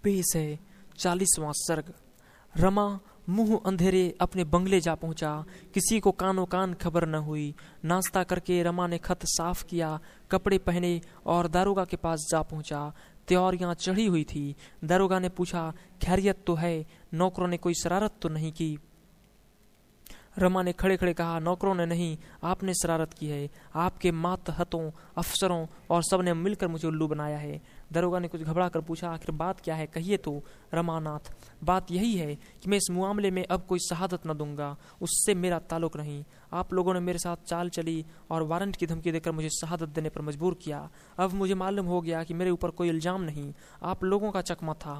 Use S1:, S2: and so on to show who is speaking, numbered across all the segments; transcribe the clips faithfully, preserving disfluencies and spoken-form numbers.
S1: पेश है चालीसवां सर्ग। रमा मुंह अंधेरे अपने बंगले जा पहुंचा। किसी को कानो कान खबर न हुई। नाश्ता करके रमा ने खत साफ किया, कपड़े पहने और दारोगा के पास जा पहुंचा। त्योरियां चढ़ी हुई थी। दारोगा ने पूछा, खैरियत तो है? नौकरों ने कोई शरारत तो नहीं की? रमा ने खड़े खड़े कहा, नौकरों ने नहीं, आपने शरारत की है। आपके मातहतों, अफसरों और सब ने मिलकर मुझे उल्लू बनाया है। दरोगा ने कुछ घबरा कर पूछा, आखिर बात क्या है, कहिए तो। रमानाथ, बात यही है कि मैं इस मामले में अब कोई शहादत न दूंगा, उससे मेरा ताल्लुक नहीं। आप लोगों ने मेरे साथ चाल चली और वारंट की धमकी देकर मुझे शहादत देने पर मजबूर किया। अब मुझे मालूम हो गया कि मेरे ऊपर कोई इल्जाम नहीं, आप लोगों का चकमा था।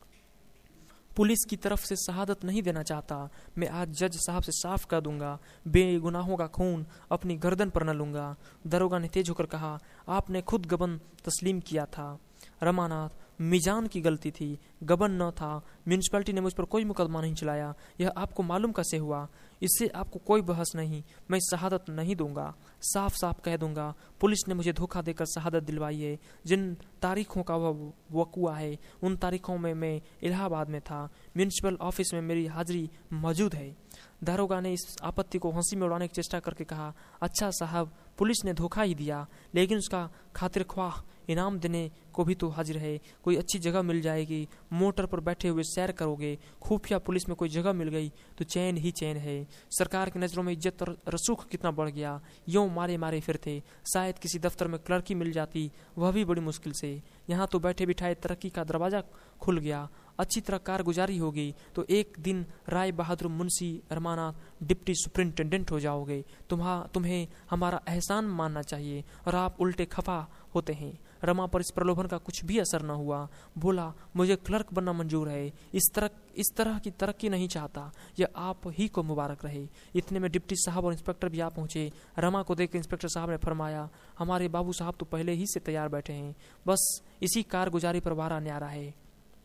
S1: पुलिस की तरफ से शहादत नहीं देना चाहता। मैं आज जज साहब से साफ कर दूंगा, बेगुनाहों का खून अपनी गर्दन पर न लूंगा। दरोगा ने तेज होकर कहा, आपने खुद गबन तस्लीम किया था। रमानाथ, मिजान की गलती थी, गबन न था। म्यूनिसिपैलिटी ने मुझ पर कोई मुकदमा नहीं चलाया, यह आपको मालूम कैसे हुआ? इससे आपको कोई बहस नहीं। मैं शहादत नहीं दूंगा, साफ साफ कह दूंगा। पुलिस ने मुझे धोखा देकर शहादत दिलवाई है। जिन तारीखों का वह वकुआ है, उन तारीखों में मैं इलाहाबाद में था। म्यूनिसिपल ऑफिस में मेरी हाजिरी मौजूद है। दारोगा ने इस आपत्ति को हंसी में उड़ाने की चेष्टा करके कहा, अच्छा साहब, पुलिस ने धोखा ही दिया, लेकिन उसका खातिर ख्वाह इनाम देने को भी तो हाजिर है। कोई अच्छी जगह मिल जाएगी, मोटर पर बैठे हुए सैर करोगे। खुफिया पुलिस में कोई जगह मिल गई तो चैन ही चैन है। सरकार की नजरों में इज्जत और रसूख कितना बढ़ गया। यूं मारे मारे फिरते। शायद किसी दफ्तर में क्लर्की मिल जाती, वह भी बड़ी मुश्किल से। यहाँ तो बैठे बिठाए तरक्की का दरवाजा खुल गया। अच्छी तरह कारगुजारी होगी तो एक दिन राय बहादुर मुंशी रमानाथ डिप्टी सुपरिंटेंडेंट हो जाओगे। तुम्हा तुम्हें हमारा एहसान मानना चाहिए और आप उल्टे खफा होते हैं। रमा पर इस प्रलोभन का कुछ भी असर न हुआ। बोला, मुझे क्लर्क बनना मंजूर है, इस तरह इस तरह की तरक्की नहीं चाहता। यह आप ही को मुबारक रहे। इतने में डिप्टी साहब और इंस्पेक्टर भी आ पहुंचे। रमा को देखकर इंस्पेक्टर साहब ने फरमाया, हमारे बाबू साहब तो पहले ही से तैयार बैठे हैं, बस इसी कारगुजारी पर वारा न्यारा है।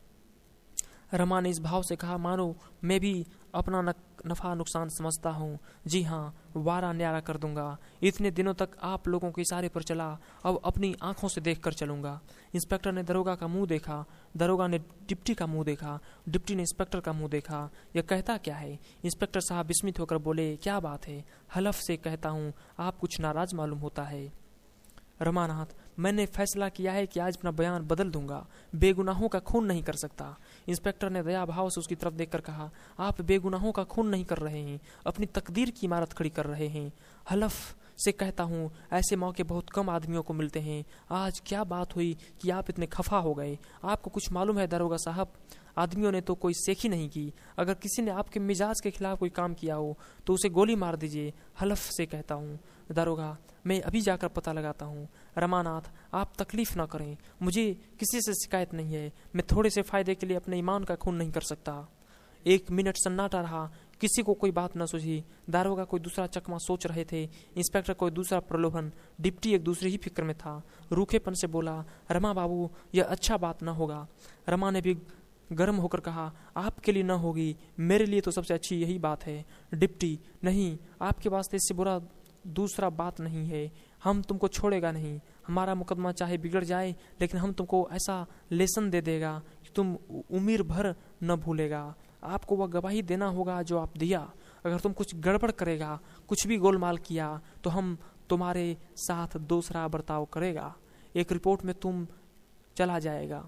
S1: रमा ने इस भाव से कहा, मानो मैं भी अपना नफा नुकसान समझता हूँ। जी हाँ, वारा न्यारा कर दूंगा। इतने दिनों तक आप लोगों के इशारे पर चला, अब अपनी आंखों से देखकर चलूंगा। इंस्पेक्टर ने दरोगा का मुंह देखा, दरोगा ने डिप्टी का मुंह देखा, डिप्टी ने इंस्पेक्टर का मुंह देखा। यह कहता क्या है? इंस्पेक्टर साहब विस्मित होकर बोले, क्या बात है? हलफ से कहता हूँ, आप कुछ नाराज मालूम होता है। रमानाथ, मैंने फैसला किया है कि आज अपना बयान बदल दूंगा। बेगुनाहों का खून नहीं कर सकता। इंस्पेक्टर ने दया भाव से उसकी तरफ देखकर कहा, आप बेगुनाहों का खून नहीं कर रहे हैं, अपनी तकदीर की इमारत खड़ी कर रहे हैं। हलफ से कहता हूँ, ऐसे मौके बहुत कम आदमियों को मिलते हैं। आज क्या बात हुई कि आप इतने खफा हो गए? आपको कुछ मालूम है दरोगा साहब, आदमियों ने तो कोई सेखी नहीं की। अगर किसी ने आपके मिजाज के खिलाफ कोई काम किया हो तो उसे गोली मार दीजिए। हलफ से कहता हूँ। दारोगा, मैं अभी जाकर पता लगाता हूँ। रमानाथ, आप तकलीफ ना करें, मुझे किसी से शिकायत नहीं है। मैं थोड़े से फायदे के लिए अपने ईमान का खून नहीं कर सकता। एक मिनट सन्नाटा रहा, किसी को कोई बात न सूझी। दारोगा कोई दूसरा चकमा सोच रहे थे, इंस्पेक्टर कोई दूसरा प्रलोभन, डिप्टी एक दूसरे ही फिक्र में था। रूखेपन से बोला, रमा बाबू, यह अच्छा बात न होगा। रमा ने भी गर्म होकर कहा, आपके लिए न होगी, मेरे लिए तो सबसे अच्छी यही बात है। डिप्टी, नहीं, आपके वास्ते इससे बुरा दूसरा बात नहीं है। हम तुमको छोड़ेगा नहीं। हमारा मुकदमा चाहे बिगड़ जाए, लेकिन हम तुमको ऐसा लेसन दे देगा कि तुम उम्र भर न भूलेगा। आपको वह गवाही देना होगा जो आप दिया। अगर तुम कुछ गड़बड़ करेगा, कुछ भी गोलमाल किया, तो हम तुम्हारे साथ दूसरा बर्ताव करेगा। एक रिपोर्ट में तुम चला जाएगा।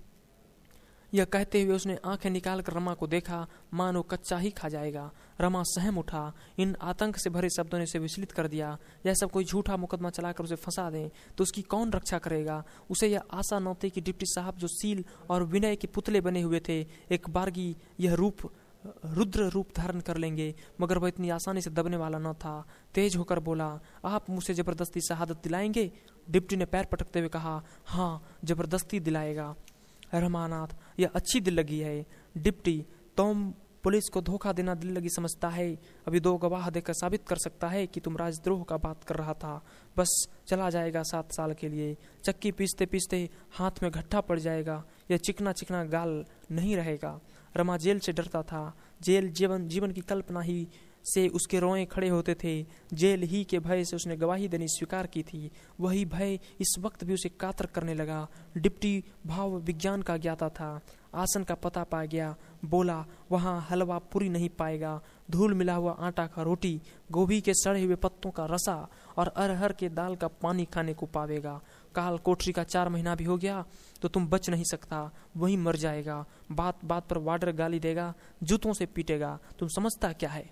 S1: यह कहते हुए उसने आंखें निकालकर रमा को देखा, मानो कच्चा ही खा जाएगा। रमा सहम उठा। इन आतंक से भरे शब्दों ने उसे विचलित कर दिया। जैसा कोई झूठा मुकदमा चलाकर उसे फंसा दे तो उसकी कौन रक्षा करेगा। उसे यह आशा न थी कि डिप्टी साहब जो सील और विनय के पुतले बने हुए थे, एक बारगी यह रूप रुद्र रूप धारण कर लेंगे, मगर वह इतनी आसानी से दबने वाला न था। तेज होकर बोला, आप मुझसे जबरदस्ती शहादत दिलाएंगे? डिप्टी ने पैर पटकते हुए कहा, हाँ, जबरदस्ती दिलाएगा। रमानाथ, यह अच्छी दिल लगी है। डिप्टी, तुम पुलिस को धोखा देना दिल लगी समझता है? अभी दो गवाह देकर साबित कर सकता है कि तुम राजद्रोह का बात कर रहा था। बस चला जाएगा सात साल के लिए। चक्की पीसते पीसते हाथ में घट्टा पड़ जाएगा। यह चिकना चिकना गाल नहीं रहेगा। रमा जेल से डरता था। जेल जीवन जीवन की कल्पना ही से उसके रोए खड़े होते थे। जेल ही के भय से उसने गवाही देनी स्वीकार की थी। वही भय इस वक्त भी उसे कातर करने लगा। डिप्टी भाव विज्ञान का ज्ञाता था। आसन का पता पा गया। बोला, वहाँ हलवा पूरी नहीं पाएगा। धूल मिला हुआ आटा का रोटी, गोभी के सड़े हुए पत्तों का रसा और अरहर के दाल का पानी खाने को पावेगा। काल कोठरी का चार महीना भी हो गया तो तुम बच नहीं सकता, वहीं मर जाएगा। बात बात पर वार्डर गाली देगा, जूतों से पीटेगा। तुम समझता क्या है?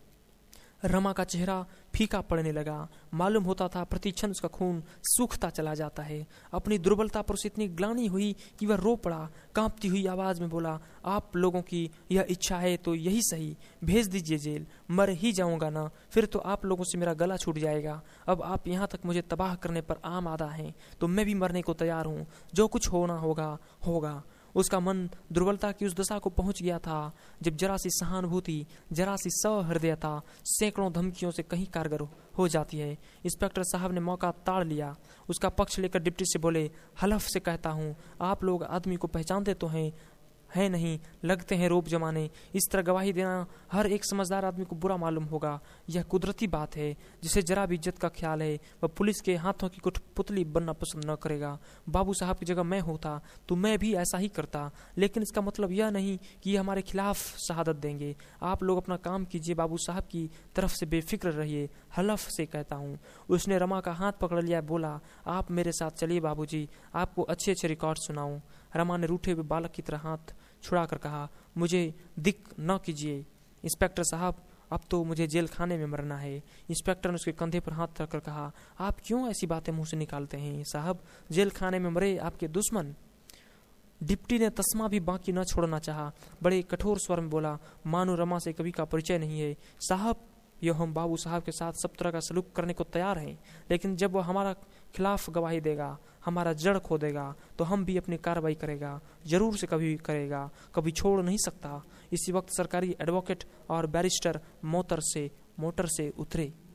S1: रमा का चेहरा फीका पड़ने लगा। मालूम होता था प्रतिक्षण उसका खून सूखता चला जाता है। अपनी दुर्बलता पर उसे इतनी ग्लानि हुई कि वह रो पड़ा। कांपती हुई आवाज में बोला, आप लोगों की यह इच्छा है तो यही सही, भेज दीजिए जेल। मर ही जाऊंगा ना, फिर तो आप लोगों से मेरा गला छूट जाएगा। अब आप यहाँ तक मुझे तबाह करने पर आमादा हैं तो मैं भी मरने को तैयार हूँ। जो कुछ होना होगा होगा। उसका मन दुर्बलता की उस दशा को पहुंच गया था जब जरा सी सहानुभूति, जरा सी सहृदयता सैकड़ों धमकियों से कहीं कारगर हो जाती है। इंस्पेक्टर साहब ने मौका ताड़ लिया। उसका पक्ष लेकर डिप्टी से बोले, हलफ से कहता हूँ, आप लोग आदमी को पहचानते तो हैं है नहीं, लगते हैं रोप जमाने। इस तरह गवाही देना हर एक समझदार आदमी को बुरा मालूम होगा। यह कुदरती बात है। जिसे जरा भी इज्जत का ख्याल है वह पुलिस के हाथों की कुठपुतली बनना पसंद न करेगा। बाबू साहब की जगह मैं होता तो मैं भी ऐसा ही करता, लेकिन इसका मतलब यह नहीं कि ये हमारे खिलाफ शहादत देंगे। आप लोग अपना काम कीजिए, बाबू साहब की तरफ से बेफिक्र रहिए, हलफ से कहता हूँ। उसने रमा का हाथ पकड़ लिया, बोला, आप मेरे साथ चलिए बाबूजी, आपको अच्छे अच्छे रिकॉर्ड सुनाऊं। रमा ने रूठे हुए बालक की तरह हाथ छुड़ाकर कहा, मुझे दिक न कीजिए इंस्पेक्टर साहब, अब तो मुझे जेल खाने में मरना है। इंस्पेक्टर ने उसके कंधे पर हाथ रखकर कहा, आप क्यों ऐसी बातें मुंह से निकालते हैं साहब? जेल खाने में मरे आपके दुश्मन। डिप्टी ने तस्मा भी बाकी न छोड़ना चाहा। बड़े कठोर स्वर में बोला, मानो रमा से कभी का परिचय नहीं है। साहब, यो हम बाबू साहब के साथ सब तरह का सलूक करने को तैयार हैं, लेकिन जब वो हमारा खिलाफ गवाही देगा, हमारा जड़ खो देगा, तो हम भी अपनी कार्रवाई करेगा, जरूर से कभी करेगा, कभी छोड़ नहीं सकता। इसी वक्त सरकारी एडवोकेट और बैरिस्टर मोटर से मोटर से उतरे।